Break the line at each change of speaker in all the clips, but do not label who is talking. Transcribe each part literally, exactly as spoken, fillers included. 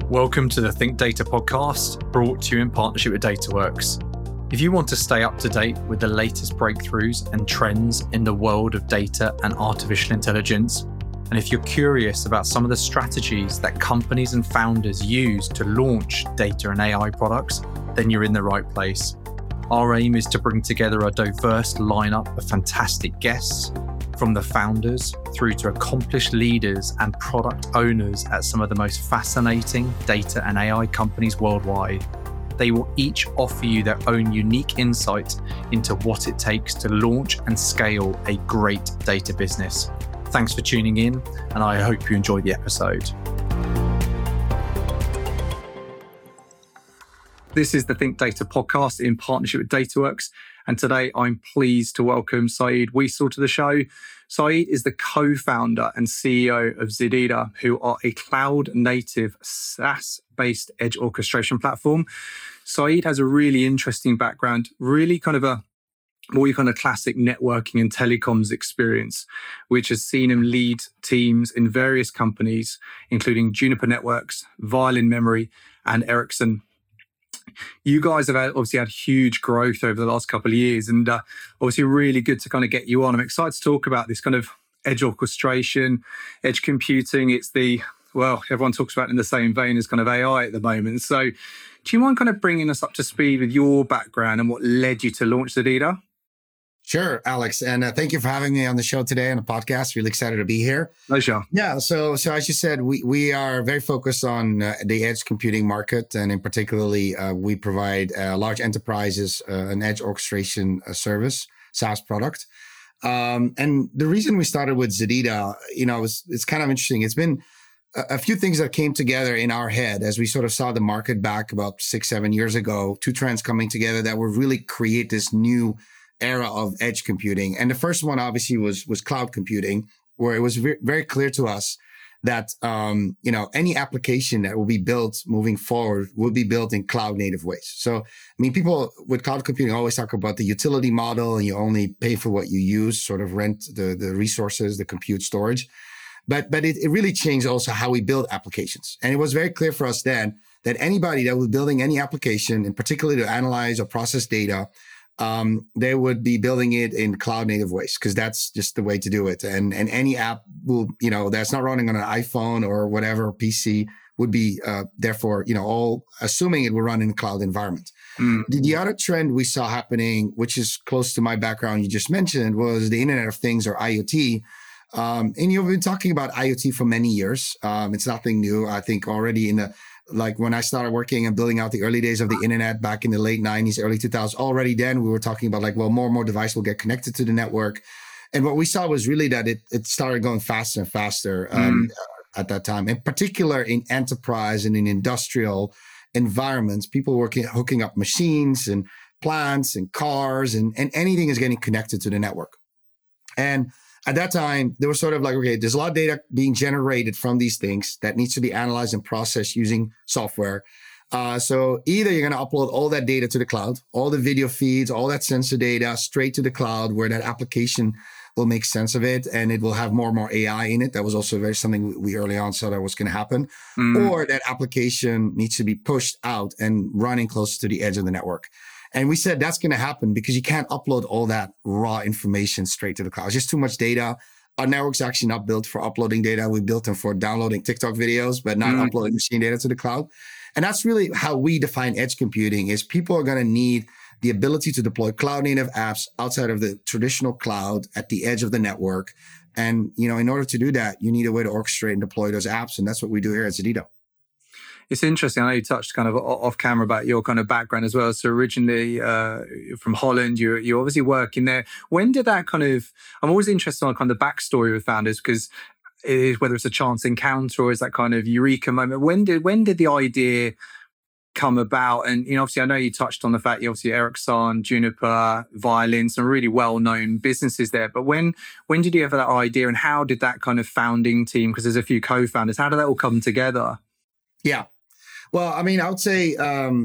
Welcome to the Think Data podcast, brought to you in partnership with Dataworks. If you want to stay up to date with the latest breakthroughs and trends in the world of data and artificial intelligence, and if you're curious about some of the strategies that companies and founders use to launch data and A I products, then you're in the right place. Our aim is to bring together a diverse lineup of fantastic guests, from the founders through to accomplished leaders and product owners at some of the most fascinating data and A I companies worldwide. They will each offer you their own unique insight into what it takes to launch and scale a great data business. Thanks for tuning in, and I hope you enjoyed the episode. This is the Think Data podcast in partnership with Dataworks. And today I'm pleased to welcome Saeed Wiesel to the show. Saeed is the co-founder and C E O of Zedita, who are a cloud-native SaaS-based edge orchestration platform. Saeed has a really interesting background, really kind of a more kind of classic networking and telecoms experience, which has seen him lead teams in various companies, including Juniper Networks, Violin Memory, and Ericsson. You guys have obviously had huge growth over the last couple of years, and uh, obviously really good to kind of get you on. I'm excited to talk about this kind of edge orchestration, edge computing. It's the, well, everyone talks about it in the same vein as kind of A I at the moment. So do you mind kind of bringing us up to speed with your background and what led you to launch Zedita?
Sure, Alex. And uh, thank you for having me on the show today on the podcast. Really excited to be here.
Pleasure.
Yeah. So, so as you said, we, we are very focused on uh, the edge computing market. And in particularly, uh, we provide uh, large enterprises uh, an edge orchestration uh, service, SaaS product. Um, and the reason we started with Zedita, you know, it's, it's kind of interesting. It's been a, a few things that came together in our head as we sort of saw the market back about six, seven years ago, two trends coming together that would really create this new era of edge computing. And the first one obviously was was cloud computing, where it was very, very clear to us that um, you know any application that will be built moving forward will be built in cloud native ways. So I mean, people with cloud computing always talk about the utility model, and you only pay for what you use, sort of rent the the resources, the compute storage. But but it, it really changed also how we build applications. And it was very clear for us then that anybody that was building any application, and particularly to analyze or process data, Um, they would be building it in cloud native ways, because that's just the way to do it. And and any app will, you know, that's not running on an iPhone or whatever P C would be, uh, therefore, you know, all assuming it will run in a cloud environment. Mm. The, the other trend we saw happening, which is close to my background you just mentioned, was the Internet of Things, or I O T. Um, and you've been talking about I O T for many years. Um, it's nothing new. I think already in the Like when I started working and building out the early days of the internet back in the late nineties, early two thousands, already then we were talking about like, well, more and more devices will get connected to the network. And what we saw was really that it, it started going faster and faster um, mm. at that time. In particular, in enterprise and in industrial environments, people working, hooking up machines and plants and cars, and, and anything is getting connected to the network. And at that time, there was sort of like, okay, there's a lot of data being generated from these things that needs to be analyzed and processed using software. Uh, so either you're going to upload all that data to the cloud, all the video feeds, all that sensor data straight to the cloud, where that application will make sense of it, and it will have more and more A I in it. That was also very something we early on saw that was going to happen. Mm. Or that application needs to be pushed out and running close to the edge of the network. And we said that's going to happen because you can't upload all that raw information straight to the cloud. It's just too much data. Our network's actually not built for uploading data. We built them for downloading TikTok videos, but not mm. uploading machine data to the cloud. And that's really how we define edge computing, is people are going to need the ability to deploy cloud native apps outside of the traditional cloud at the edge of the network. And, you know, in order to do that, you need a way to orchestrate and deploy those apps. And that's what we do here at Zedita.
It's interesting. I know you touched kind of off camera about your kind of background as well. So originally uh, from Holland, you you obviously working there. When did that kind of, I'm always interested on kind of the backstory with founders, because it is, whether it's a chance encounter or is that kind of eureka moment. When did when did the idea come about? And, you know, obviously I know you touched on the fact you obviously Ericsson, Juniper, Violin, some really well-known businesses there. But when when did you have that idea, and how did that kind of founding team, because there's a few co-founders, how did that all come together?
Yeah. Well, I mean, I would say um,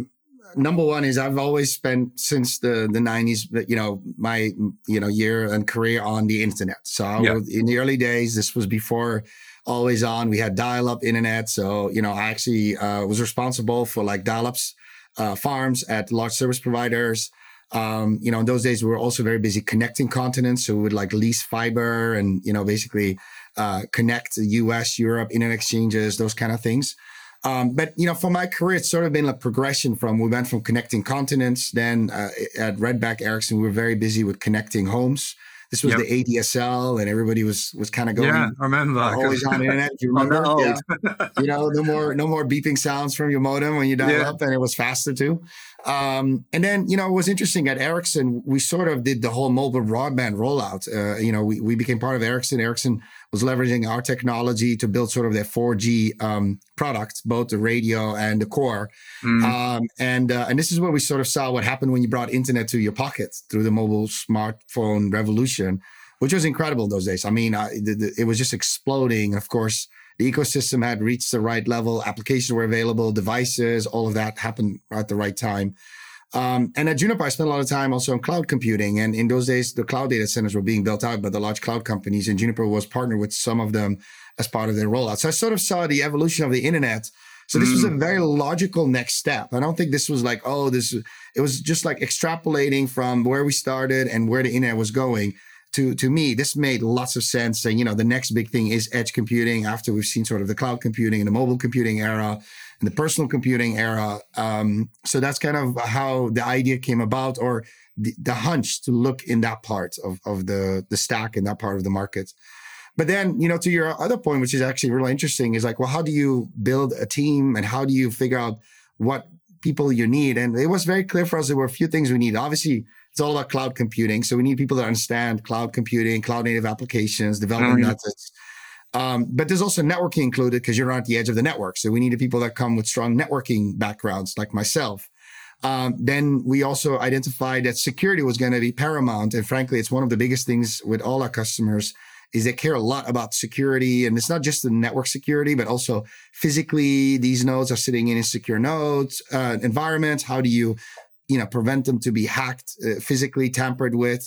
number one is I've always spent since the, the nineties, you know, my, you know, year and career on the internet. So I
Yeah.
was, in the early days, this was before always on, we had dial-up internet. So, you know, I actually uh, was responsible for like dial-ups uh, farms at large service providers. Um, you know, in those days, we were also very busy connecting continents. So we would like lease fiber and, you know, basically uh, connect the U S, Europe, internet exchanges, those kind of things. Um, but, you know, for my career, it's sort of been a progression from, we went from connecting continents. Then uh, at Redback Ericsson, we were very busy with connecting homes. This was
Yep.
the A D S L and everybody was was kind of going.
Yeah, I remember.
Uh, always on the internet. You
I'm
remember?
that old.
Yeah. You know, no more no more beeping sounds from your modem when you dial
Yeah.
up, and it was faster too. Um, and then, you know, it was interesting at Ericsson, we sort of did the whole mobile broadband rollout. Uh, you know, we, we became part of Ericsson. Ericsson was leveraging our technology to build sort of their four G um, product, both the radio and the core.
Mm.
Um, and uh, and this is where we sort of saw what happened when you brought internet to your pocket through the mobile smartphone revolution, which was incredible those days. I mean, uh, the, the, it was just exploding. Of course, the ecosystem had reached the right level. Applications were available, devices, all of that happened at the right time. Um, and at Juniper, I spent a lot of time also on cloud computing. And in those days, the cloud data centers were being built out by the large cloud companies, and Juniper was partnered with some of them as part of their rollout. So I sort of saw the evolution of the internet. So this mm. was a very logical next step. I don't think this was like, oh, this, it was just like extrapolating from where we started and where the internet was going. To, to me, this made lots of sense. And, you know, the next big thing is edge computing after we've seen sort of the cloud computing and the mobile computing era and the personal computing era. Um, so that's kind of how the idea came about, or the, the hunch to look in that part of, of the, the stack in that part of the market. But then, you know, to your other point, which is actually really interesting, is like, well, how do you build a team and how do you figure out what people you need? And it was very clear for us there were a few things we need. Obviously, it's all about cloud computing. So we need people that understand cloud computing, cloud native applications, development mm-hmm. methods. Um, but there's also networking included because you're on the edge of the network. So we needed people that come with strong networking backgrounds like myself. Um, then we also identified that security was going to be paramount. And frankly, it's one of the biggest things with all our customers is they care a lot about security. And it's not just the network security, but also physically, these nodes are sitting in insecure nodes, uh, environments. How do you you know, prevent them to be hacked, uh, physically tampered with.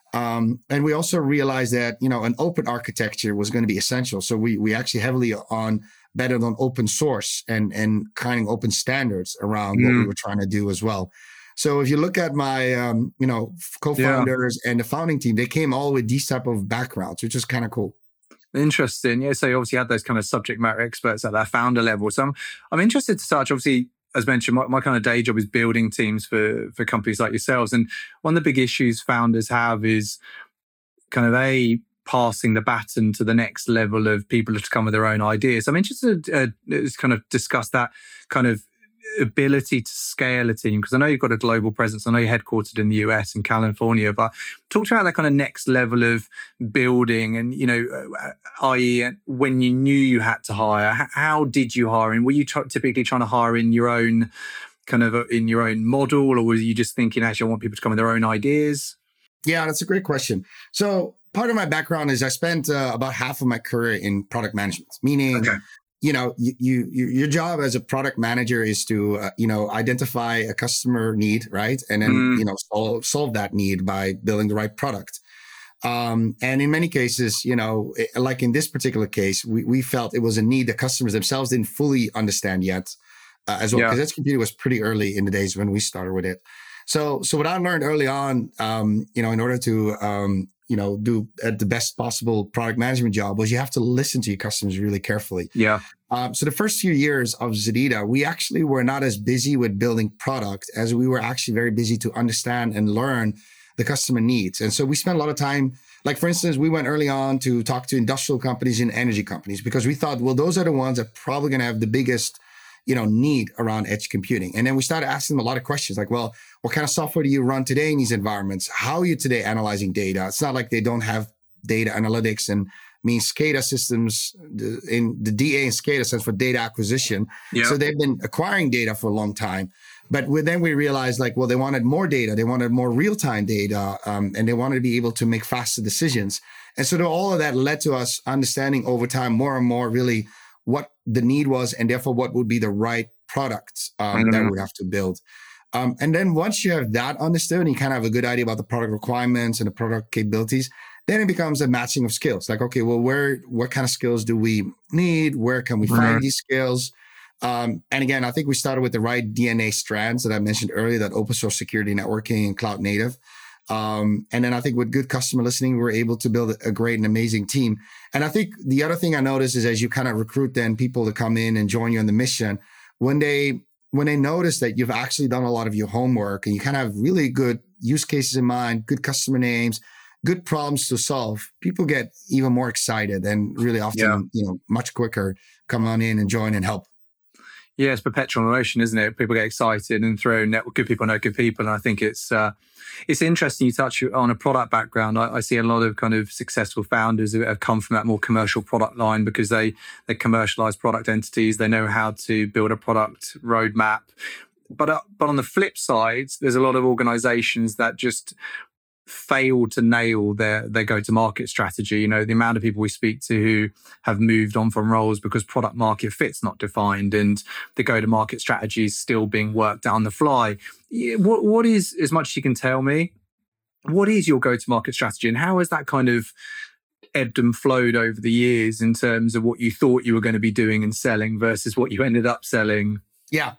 Um, and we also realized that, you know, an open architecture was going to be essential. So we we actually heavily on betted on open source and, and kind of open standards around mm. what we were trying to do as well. So if you look at my, um, you know, co-founders yeah. and the founding team, they came all with these type of backgrounds, which is kind of cool.
Interesting. Yeah. So you obviously had those kind of subject matter experts at that founder level. So I'm, I'm interested to touch, obviously, as mentioned, my, my kind of day job is building teams for, for companies like yourselves. And one of the big issues founders have is kind of a passing the baton to the next level of people to come with their own ideas. I'm interested to uh, kind of discuss that kind of ability to scale a team, because I know you've got a global presence. I know you're headquartered in the U S and California, but talk about that kind of next level of building and, you know, that is when you knew you had to hire, how did you hire? And were you t- typically trying to hire in your own kind of in your own model, or were you just thinking, actually, I want people to come with their own ideas?
Yeah, that's a great question. So part of my background is I spent uh, about half of my career in product management, meaning okay. you know, you, you, your job as a product manager is to, uh, you know, identify a customer need, right? And then, mm. you know, solve, solve that need by building the right product. Um, and in many cases, you know, it, like in this particular case, we, we felt it was a need that customers themselves didn't fully understand yet uh, as well, because yeah. edge computing was pretty early in the days when we started with it. So, so what I learned early on, um, you know, in order to, um, you know, do uh, the best possible product management job was you have to listen to your customers really carefully.
Yeah.
Um, so the first few years of Zedita, we actually were not as busy with building product as we were actually very busy to understand and learn the customer needs. And so we spent a lot of time, like for instance, we went early on to talk to industrial companies and energy companies because we thought, well, those are the ones that are probably going to have the biggest, you know, need around edge computing. And then we started asking them a lot of questions like, well, what kind of software do you run today in these environments? How are you today analyzing data? It's not like they don't have data analytics, and I mean, SCADA systems, the, in the D A in SCADA stands for data acquisition. Yep. So they've been acquiring data for a long time. But we, then we realized like, well, they wanted more data. They wanted more real-time data, um, and they wanted to be able to make faster decisions. And so all of that led to us understanding over time more and more really what the need was, and therefore what would be the right products um, that we would have to build. Um, and then once you have that understood and you kind of have a good idea about the product requirements and the product capabilities, then it becomes a matching of skills. Like, okay, well, where, what kind of skills do we need? Where can we
Mhm.
find these skills? Um, and again, I think we started with the right D N A strands that I mentioned earlier, that open source security networking and cloud native. Um, and then I think with good customer listening, we were able to build a great and amazing team. And I think the other thing I noticed is as you kind of recruit then people to come in and join you on the mission, when they when they notice that you've actually done a lot of your homework and you kind of have really good use cases in mind, good customer names, good problems to solve, people get even more excited and really often,
Yeah.
you know, much quicker come on in and join and help.
Yeah, it's perpetual motion, isn't it? People get excited and throw net good people know good people. And I think it's uh, it's interesting you touch on a product background. I, I see a lot of kind of successful founders who have come from that more commercial product line because they they commercialize product entities. They know how to build a product roadmap. But uh, but on the flip side, there's a lot of organizations that just fail to nail their their go-to-market strategy. You know, the amount of people we speak to who have moved on from roles because product market fit's not defined and the go-to-market strategy is still being worked out on the fly. What what is, as much as you can tell me, what is your go-to-market strategy and how has that kind of ebbed and flowed over the years in terms of what you thought you were going to be doing and selling versus what you ended up selling?
Yeah.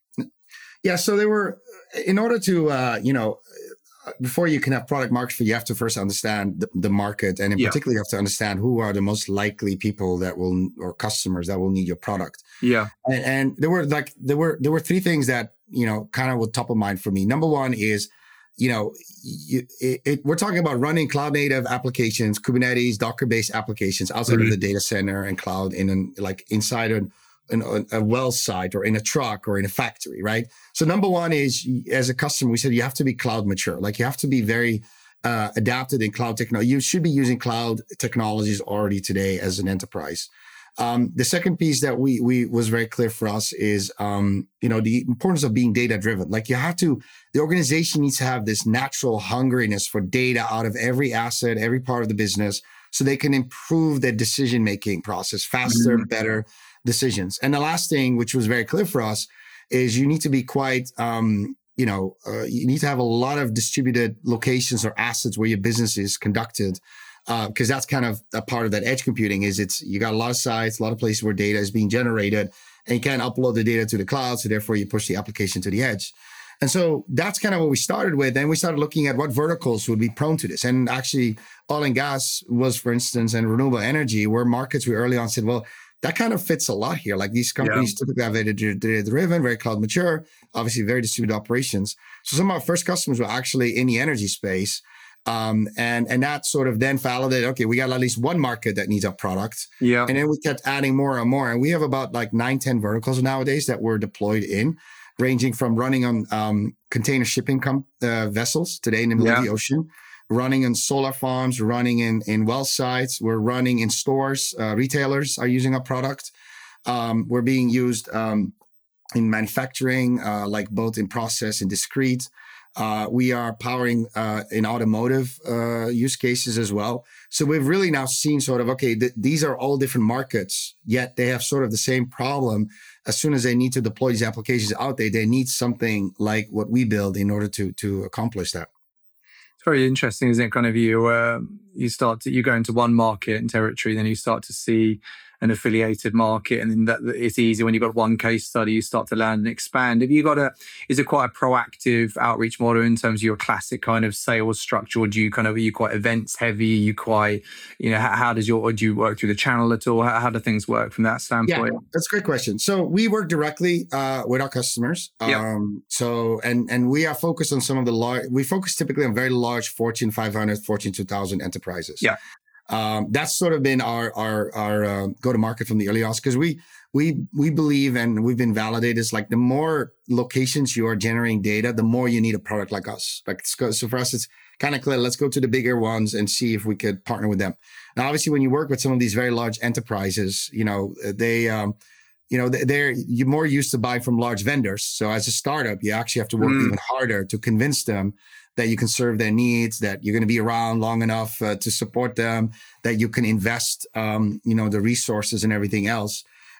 Yeah. So they were, in order to, uh, you know, before you can have product market fit, you have to first understand the, the market. And in
Yeah.
particular, you have to understand who are the most likely people that will, or customers that will need your product.
Yeah.
And, and there were like, there were, there were three things that, you know, kind of were top of mind for me. Number one is, you know, you, it, it, we're talking about running cloud native applications, Kubernetes, Docker based applications outside
Mhm.
of the data center and cloud in an, like inside an, in a well site or in a truck or in a factory, right? So number one is, as a customer, we said you have to be cloud mature. Like you have to be very uh, adapted in cloud technology. You should be using cloud technologies already today as an enterprise. Um, the second piece that we we was very clear for us is, um, you know, the importance of being data driven. Like you have to, the organization needs to have this natural hungriness for data out of every asset, every part of the business, so they can improve their decision making process faster,
Mhm.
better decisions. And the last thing, which was very clear for us, is you need to be quite, um, you know, uh, you need to have a lot of distributed locations or assets where your business is conducted, because uh, that's kind of a part of that edge computing. Is it's you got a lot of sites, a lot of places where data is being generated, and you can't upload the data to the cloud, so therefore you push the application to the edge. And so that's kind of what we started with. Then we started looking at what verticals would be prone to this. And actually, oil and gas was, for instance, and renewable energy were markets we early on said, well, that kind of fits a lot here. Like these companies
Yeah.
typically have data driven, very cloud mature, obviously very distributed operations. So some of our first customers were actually in the energy space. Um, and, and that sort of then validated, okay, we got at least one market that needs our product.
Yeah.
And then we kept adding more and more. And we have about like nine, ten verticals nowadays that we're deployed in, ranging from running on um, container shipping com- uh, vessels today in the middle
Yeah.
of the ocean, running in solar farms, running in, in well sites. We're running in stores. Uh, retailers are using our product. Um, we're being used um, in manufacturing, uh, like both in process and discrete. Uh, we are powering uh, in automotive uh, use cases as well. So we've really now seen sort of, okay, th- these are all different markets, yet they have sort of the same problem. As soon as they need to deploy these applications out there, they need something like what we build in order to to accomplish that.
It's very interesting, isn't it? Kind of you, uh, you start to, you go into one market and territory, then you start to see an affiliated market, and then that it's easy when you've got one case study, you start to land and expand. Have you got a, is it quite a proactive outreach model in terms of your classic kind of sales structure, or do you kind of, are you quite events heavy? Are you quite, you know, how, how does your, or do you work through the channel at all? How, how do things work from that standpoint?
Yeah, that's a great question. So we work directly uh, with our customers.
Yep.
Um, so, and and we are focused on some of the large, we focus typically on very large Fortune five hundred, Fortune two thousand enterprises.
Yeah.
Um, that's sort of been our our our uh, go to market from the early on, because we we we believe, and we've been validated, is like the more locations you are generating data, the more you need a product like us. Like so for us, it's kind of clear. Let's go to the bigger ones and see if we could partner with them. Now, obviously, when you work with some of these very large enterprises, you know they. Um, You know, they're you're more used to buying from large vendors. So as a startup, you actually have to work
Mm.
even harder to convince them that you can serve their needs, that you're going to be around long enough uh, to support them, that you can invest, um, you know, the resources and everything else.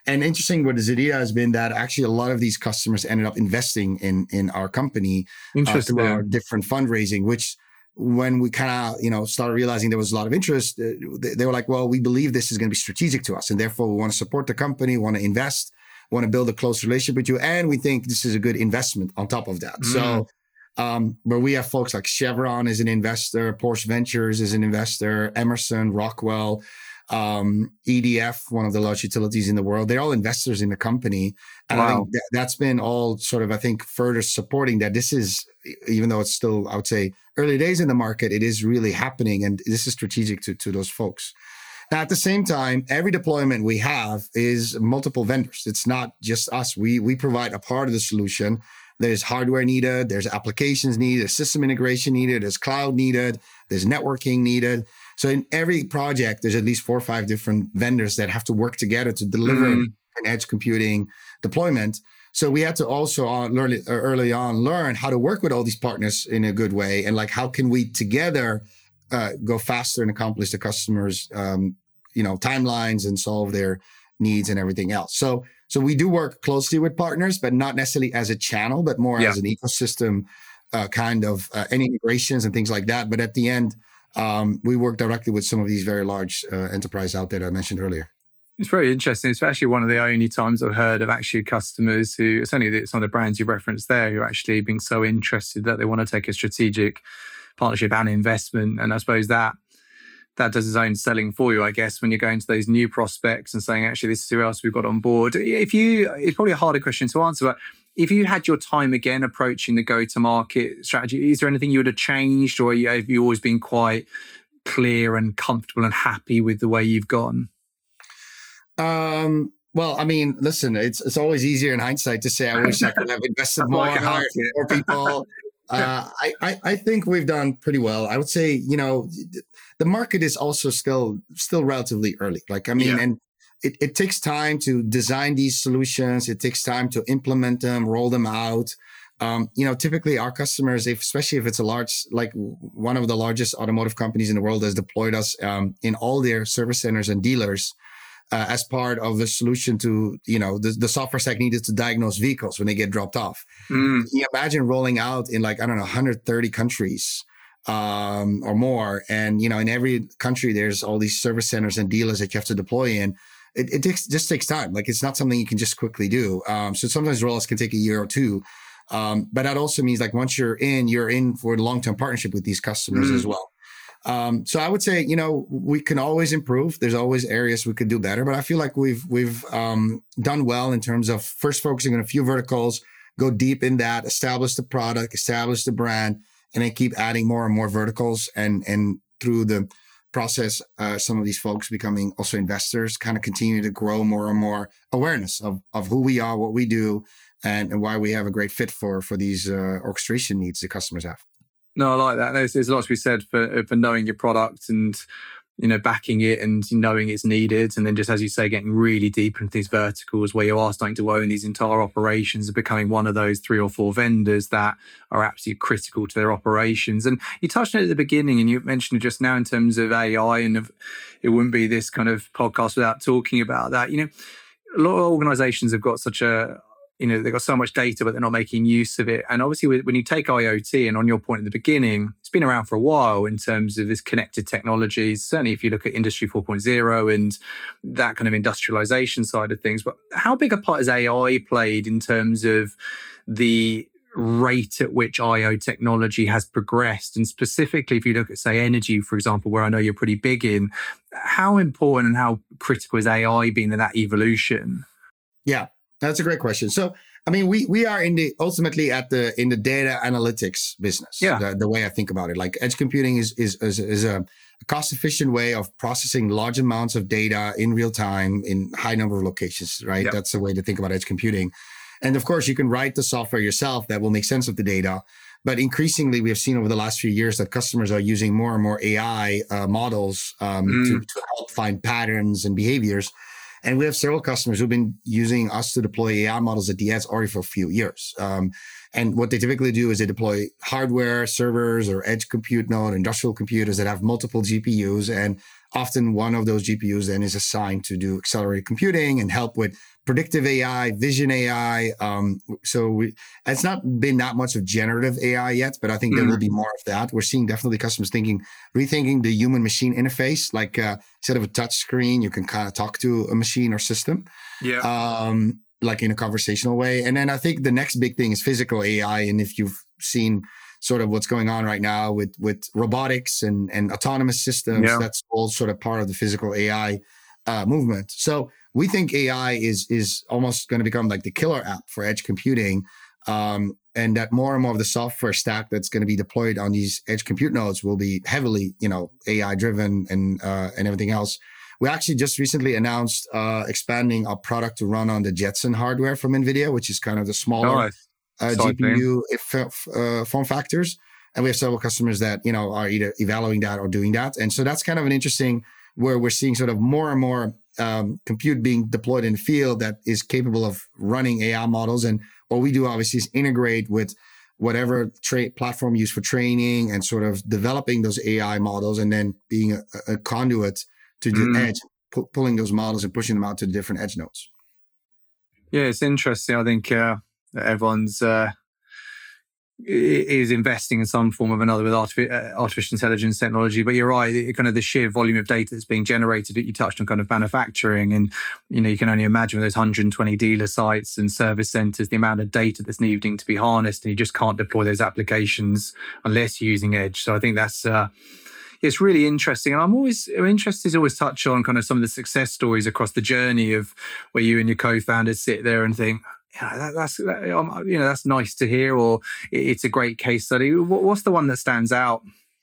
And interesting with Zidida has been that actually a lot of these customers ended up investing in in our company uh, through our different fundraising, which when we kind of, you know, started realizing there was a lot of interest, uh, they, they were like, well, we believe this is going to be strategic to us. And therefore we want to support the company, want to invest, want to build a close relationship with you. And we think this is a good investment on top of that. Mm. So, um, but we have folks like Chevron is an investor, Porsche Ventures is an investor, Emerson, Rockwell, um, E D F, one of the large utilities in the world. They're all investors in the company. And wow. I think that, that's been all sort of, I think, further supporting that this is, even though it's still, I would say, early days in the market, it is really happening. And this is strategic to, to those folks. Now, at the same time, every deployment we have is multiple vendors. It's not just us. We, we provide a part of the solution. There's hardware needed. There's applications needed. There's system integration needed. There's cloud needed. There's networking needed. So in every project, there's at least four or five different vendors that have to work together to deliver mm. an edge computing deployment. So we had to also uh, learn early on, learn how to work with all these partners in a good way. And like, how can we together uh, go faster and accomplish the customers' um, you know, timelines and solve their needs and everything else. So, so we do work closely with partners, but not necessarily as a channel, but more yeah. as an ecosystem uh, kind of uh, any integrations and things like that. But at the end, Um, we work directly with some of these very large uh, enterprises out there that I mentioned earlier.
It's very interesting. It's actually one of the only times I've heard of actually customers who, it's only some of the brands you referenced there, who are actually being so interested that they want to take a strategic partnership and investment. And I suppose that that does its own selling for you, I guess, when you're going to those new prospects and saying, actually, this is who else we've got on board. If you, it's probably a harder question to answer, but if you had your time again approaching the go-to-market strategy, is there anything you would have changed, or have you always been quite clear and comfortable and happy with the way you've gone?
Um, well, I mean, listen, it's it's always easier in hindsight to say, I wish I could have invested more, hired more people. Uh, I, I, I think we've done pretty well. I would say, you know, the market is also still still relatively early. Like, I mean, yeah. and It, it takes time to design these solutions. It takes time to implement them, roll them out. Um, you know, typically our customers, if, especially if it's a large, like one of the largest automotive companies in the world, has deployed us um, in all their service centers and dealers uh, as part of the solution to, you know, the, the software stack needed to diagnose vehicles when they get dropped off. Mm. Can you imagine rolling out in like, I don't know, one hundred thirty countries um, or more? And, you know, in every country, there's all these service centers and dealers that you have to deploy in. It, it takes, just takes time. Like, it's not something you can just quickly do. Um, so sometimes rollouts can take a year or two. Um, but that also means like once you're in, you're in for a long-term partnership with these customers mm. as well. Um, so I would say, you know, we can always improve. There's always areas we could do better, but I feel like we've, we've um, done well in terms of first focusing on a few verticals, go deep in that, establish the product, establish the brand, and then keep adding more and more verticals. And, and through the process, uh, some of these folks becoming also investors, kind of continue to grow more and more awareness of, of who we are, what we do, and, and why we have a great fit for, for these uh, orchestration needs the customers have.
No, I like that. There's, there's a lot to be said for, for knowing your product and, you know, backing it and knowing it's needed. And then just, as you say, getting really deep into these verticals where you are starting to own these entire operations and becoming one of those three or four vendors that are absolutely critical to their operations. And you touched on it at the beginning, and you mentioned it just now in terms of A I, and of, it wouldn't be this kind of podcast without talking about that. You know, a lot of organizations have got such a, you know, they've got so much data, but they're not making use of it. And obviously, when you take IoT, and on your point at the beginning, it's been around for a while in terms of this connected technologies. Certainly, if you look at Industry four point oh and that kind of industrialization side of things. But how big a part has A I played in terms of the rate at which I O technology has progressed? And specifically, if you look at, say, energy, for example, where I know you're pretty big in, how important and how critical has A I been in that evolution?
Yeah. That's a great question. So, I mean, we we are in the ultimately at the in the data analytics business.
Yeah.
The, the way I think about it, like edge computing is is is, is a cost efficient way of processing large amounts of data in real time in high number of locations. Right. Yep. That's the way to think about edge computing. And of course, you can write the software yourself that will make sense of the data. But increasingly, we have seen over the last few years that customers are using more and more A I uh, models um, mm. to, to help find patterns and behaviors. And we have several customers who've been using us to deploy A I models at the edge already for a few years. Um, and what they typically do is they deploy hardware, servers, or edge compute node, industrial computers that have multiple G P Us. And often one of those G P Us then is assigned to do accelerated computing and help with predictive A I, vision A I. Um, so we, it's not been that much of generative A I yet, but I think mm. there will be more of that. We're seeing definitely customers thinking, rethinking the human machine interface. Like uh, instead of a touch screen, you can kind of talk to a machine or system.
Yeah.
Um, like in a conversational way. And then I think the next big thing is physical A I. And if you've seen sort of what's going on right now with, with robotics and, and autonomous systems, yeah. that's all sort of part of the physical A I uh, movement. So we think A I is is almost going to become like the killer app for edge computing, um, and that more and more of the software stack that's going to be deployed on these edge compute nodes will be heavily, you know, A I driven and uh, and everything else. We actually just recently announced uh, expanding our product to run on the Jetson hardware from NVIDIA, which is kind of the smaller nice. uh, G P U if, uh, form factors. And we have several customers that, you know, are either evaluating that or doing that. And so that's kind of an interesting where we're seeing sort of more and more um, compute being deployed in the field that is capable of running A I models. And what we do obviously is integrate with whatever tra- platform used for training and sort of developing those A I models and then being a, a conduit to the mm. edge, pu- pulling those models and pushing them out to the different edge nodes.
Yeah, it's interesting. I think uh, everyone's uh, is investing in some form of another with artific- uh, artificial intelligence technology. But you're right, it, kind of the sheer volume of data that's being generated. You touched on kind of manufacturing, and you know you can only imagine with those one hundred twenty dealer sites and service centers, the amount of data that's needing to be harnessed, and you just can't deploy those applications unless you're using edge. So I think that's. Uh, It's really interesting. And I'm always I'm interested to always touch on kind of some of the success stories across the journey of where you and your co-founders sit there and think, yeah, that, that's that, you know that's nice to hear, or it's a great case study. What's the one that stands out?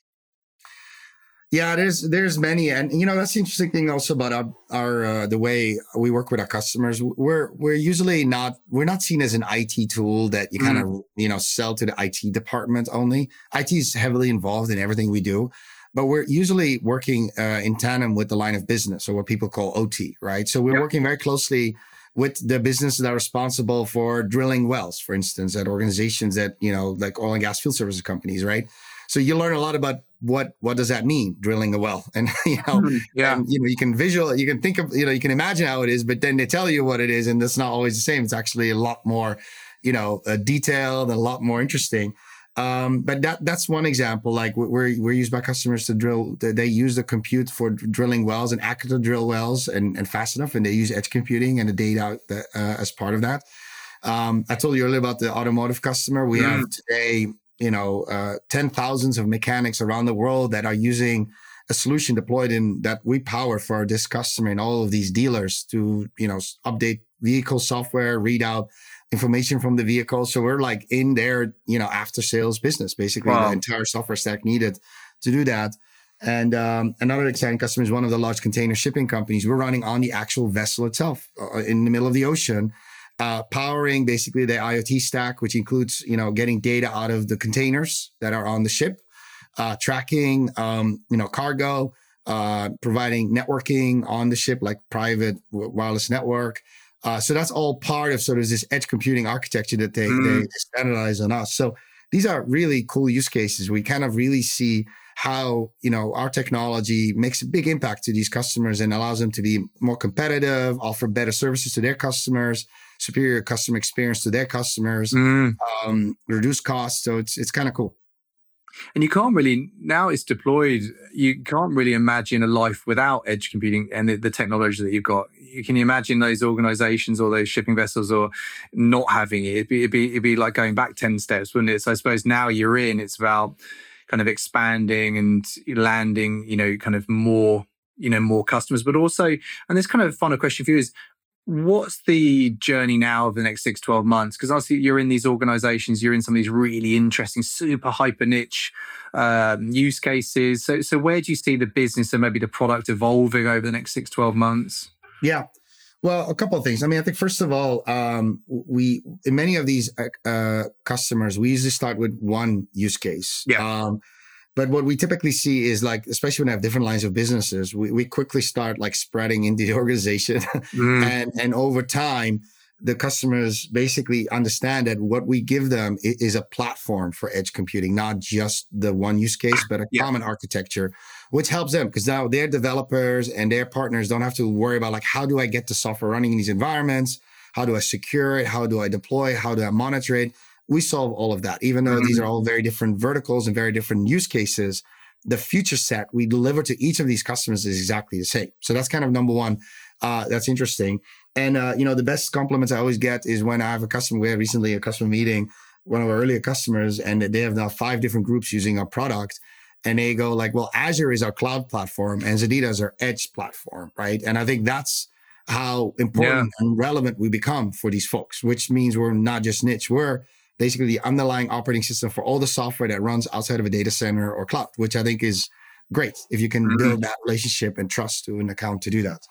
Yeah, there's there's many, and you know that's the interesting thing also about our, our uh, the way we work with our customers. We're we're usually not we're not seen as an I T tool that you kind mm. of you know sell to the I T department only. I T is heavily involved in everything we do. But we're usually working uh, in tandem with the line of business, or what people call O T, right? So we're yep. working very closely with the businesses that are responsible for drilling wells, for instance, at organizations that, you know, like oil and gas field services companies, right? So you learn a lot about what what does that mean, drilling a well, and you know, mm, yeah, and, you know, you can visual, you can think of, you know, you can imagine how it is, but then they tell you what it is, and that's not always the same. It's actually a lot more, you know, uh, detailed and a lot more interesting. Um, but that that's one example. Like we're we're used by customers to drill. They use the compute for drilling wells and accurate to drill wells and, and fast enough, and they use edge computing and the data that, uh, as part of that. Um, I told you earlier about the automotive customer. We mm. have today, you know, uh, ten thousands of mechanics around the world that are using a solution deployed in that we power for this customer and all of these dealers to, you know, update vehicle software, read out information from the vehicle. So we're like in their, you know, after sales business, basically wow. the entire software stack needed to do that. And um, another exciting customer is one of the large container shipping companies. We're running on the actual vessel itself uh, in the middle of the ocean, uh, powering basically the IoT stack, which includes, you know, getting data out of the containers that are on the ship, uh, tracking, um, you know, cargo, uh, providing networking on the ship, like private wireless network. Uh, so that's all part of sort of this edge computing architecture that they, mm. they standardize on us. So these are really cool use cases. We kind of really see how, you know, our technology makes a big impact to these customers and allows them to be more competitive, offer better services to their customers, superior customer experience to their customers, mm. um, reduce costs. So it's it's kind of cool.
And you can't really, now it's deployed, you can't really imagine a life without edge computing and the, the technology that you've got. You can imagine those organizations or those shipping vessels or not having it. It'd be, it'd be, it'd be like going back ten steps, wouldn't it? So I suppose now you're in, it's about kind of expanding and landing, you know, kind of more, you know, more customers, but also, and this kind of final question for you is, what's the journey now of the next six, twelve months? Because obviously you're in these organizations, you're in some of these really interesting, super hyper niche um, use cases. So, so where do you see the business and maybe the product evolving over the next six, twelve months?
Yeah. Well, a couple of things. I mean, I think first of all, um, we, in many of these uh, customers, we usually start with one use case.
Yeah.
Um, But what we typically see is like, especially when I have different lines of businesses, we, we quickly start like spreading into the organization. Mm. and, and over time, the customers basically understand that what we give them is a platform for edge computing, not just the one use case, but a yeah. common architecture which helps them because now their developers and their partners don't have to worry about like, how do I get the software running in these environments? How do I secure it? How do I deploy? How do I monitor it? We solve all of that, even though mm-hmm. these are all very different verticals and very different use cases. The feature set we deliver to each of these customers is exactly the same. So that's kind of number one. Uh, that's interesting. And, uh, you know, the best compliments I always get is when I have a customer, we had recently a customer meeting, one of our earlier customers, and they have now five different groups using our product. And they go like, well, Azure is our cloud platform and Zedita is our edge platform, right? And I think that's how important yeah. and relevant we become for these folks, which means we're not just niche. We're basically the underlying operating system for all the software that runs outside of a data center or cloud, which I think is great if you can mm-hmm. build that relationship and trust to an account to do that.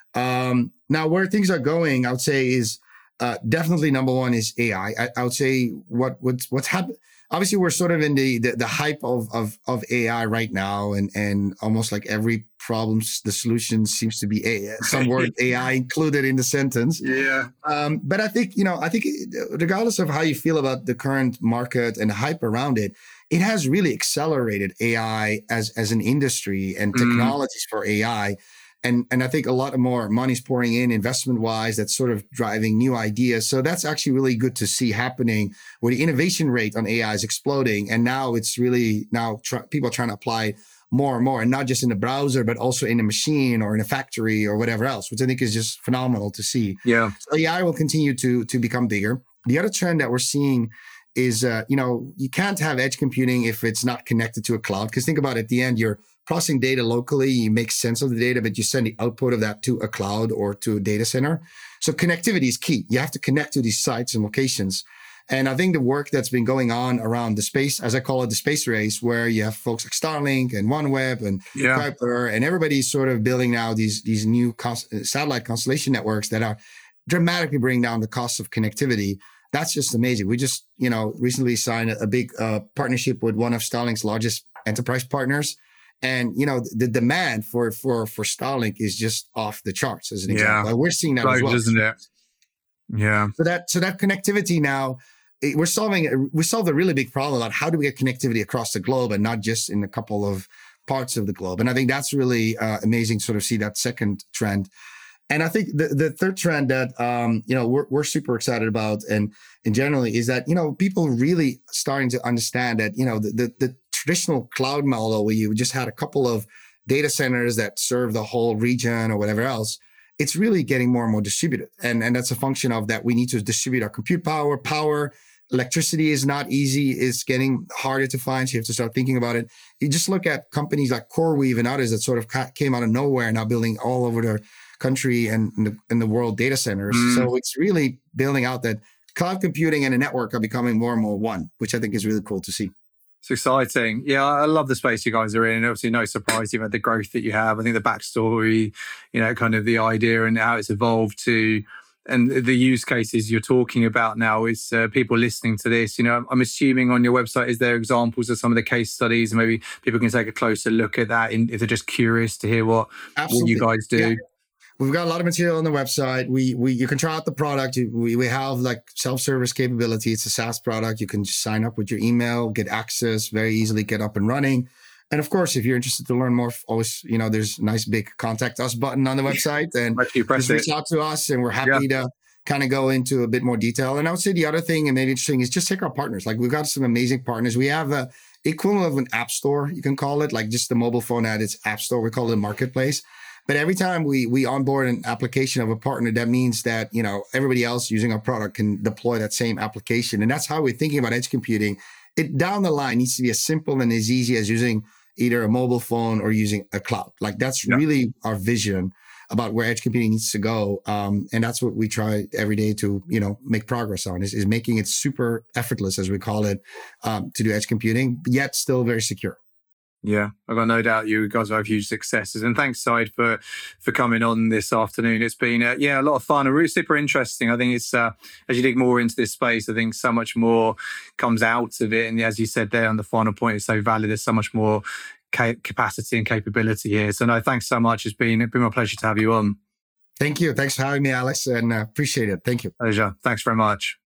Um, now, where things are going, I would say is uh, definitely number one is A I. I, I would say what what's what's happened. Obviously, we're sort of in the, the the hype of of of A I right now, and and almost like every problem, the solution seems to be A I, some word A I included in the sentence.
Yeah.
Um, but I think you know, I think regardless of how you feel about the current market and the hype around it, it has really accelerated A I as as an industry and technologies mm. for A I. And and I think a lot more money's pouring in investment wise. That's sort of driving new ideas. So that's actually really good to see happening where the innovation rate on A I is exploding. And now it's really now tr- people are trying to apply it more and more, and not just in the browser, but also in a machine or in a factory or whatever else, which I think is just phenomenal to see.
Yeah.
So A I will continue to to become bigger. The other trend that we're seeing is, uh, you know, you can't have edge computing if it's not connected to a cloud. Because think about it, at the end, you're processing data locally, you make sense of the data, but you send the output of that to a cloud or to a data center. So connectivity is key. You have to connect to these sites and locations. And I think the work that's been going on around the space, as I call it, the space race, where you have folks like Starlink and OneWeb and
yeah.
Kuiper, and everybody's sort of building now these, these new cons- satellite constellation networks that are dramatically bringing down the cost of connectivity. That's just amazing. We just, you know, recently signed a, a big uh, partnership with one of Starlink's largest enterprise partners. And, you know, the demand for, for, for Starlink is just off the charts as an example.
Yeah.
We're seeing that
right,
as well.
Isn't it? Yeah.
So that, so that connectivity now, it, we're solving, we solved a really big problem about how do we get connectivity across the globe and not just in a couple of parts of the globe. And I think that's really uh, amazing to sort of see that second trend. And I think the, the third trend that, um, you know, we're, we're super excited about and, and generally is that, you know, people really starting to understand that, you know, the, the, the traditional cloud model where you just had a couple of data centers that serve the whole region or whatever else, it's really getting more and more distributed. And, and that's a function of that we need to distribute our compute power, power. Electricity is not easy. It's getting harder to find. So you have to start thinking about it. You just look at companies like CoreWeave and others that sort of came out of nowhere, now building all over their country and in the, in the world data centers. Mm. So it's really building out that cloud computing and a network are becoming more and more one, which I think is really cool to see.
It's exciting. Yeah, I love the space you guys are in. Obviously, no surprise you've had the growth that you have. I think the backstory, you know, kind of the idea and how it's evolved to, and the use cases you're talking about now is uh, people listening to this. You know, I'm assuming on your website, is there examples of some of the case studies? And maybe people can take a closer look at that in, if they're just curious to hear what, what you guys do.
Yeah. We've got a lot of material on the website. We we you can try out the product. We we have like self-service capability. It's a SaaS product. You can just sign up with your email, get access, very easily get up and running. And of course, if you're interested to learn more, always, you know, there's a nice big contact us button on the website, and just reach out to us, and we're happy yeah. to kind of go into a bit more detail. And I would say the other thing, and maybe interesting, is just take our partners. Like we've got some amazing partners. We have a equivalent of an app store, you can call it, like just the mobile phone at its app store. We call it a marketplace. But every time we we onboard an application of a partner, that means that, you know, everybody else using our product can deploy that same application. And that's how we're thinking about edge computing. It down the line needs to be as simple and as easy as using either a mobile phone or using a cloud. Like that's yeah. really our vision about where edge computing needs to go. Um, and that's what we try every day to, you know, make progress on is, is making it super effortless, as we call it, um, to do edge computing, yet still very secure.
Yeah, I've got no doubt you guys will have huge successes. And thanks, Saeed, for for coming on this afternoon. It's been, uh, yeah, a lot of fun and really super interesting. I think it's, uh, as you dig more into this space, I think so much more comes out of it. And as you said there on the final point, it's so valid. There's so much more ca- capacity and capability here. So no, thanks so much. It's been, it's been my pleasure to have you on.
Thank you. Thanks for having me, Alex, and uh, appreciate it. Thank you.
Pleasure. Thanks very much.